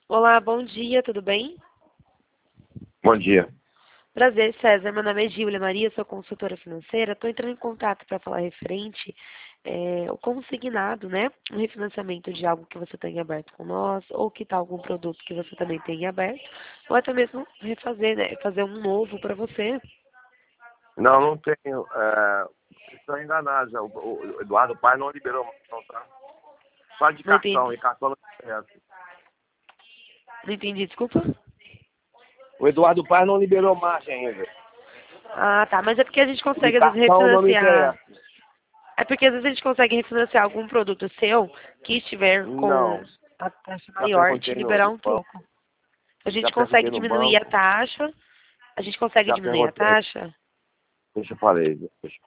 Olá, bom dia, tudo bem? Bom dia. Prazer, César. Meu nome é Gília Maria, sou consultora financeira. Estou entrando em contato para falar referente o consignado, né? Um refinanciamento de algo que você tenha aberto com nós, ou que tal algum produto que você também tenha aberto, ou até mesmo refazer, né? Fazer um novo para você. Não, não tenho. Estou enganado já. O Eduardo Paes não liberou mais, não, tá? Só de Não cartão, entendi, e cartão não interessa. não entendi, desculpa. O Eduardo Paes não liberou margem ainda. Ah, tá, mas é porque a gente De consegue às vezes cartão não me refinanciar. interessa. É porque às vezes a gente consegue refinanciar algum produto seu que estiver com Não. a taxa Já maior e te perguntei liberar no um banco. pouco. A gente Já consegue perguntei no diminuir a banco. taxa. A gente consegue Já diminuir a perguntei. taxa? Deixa eu falar.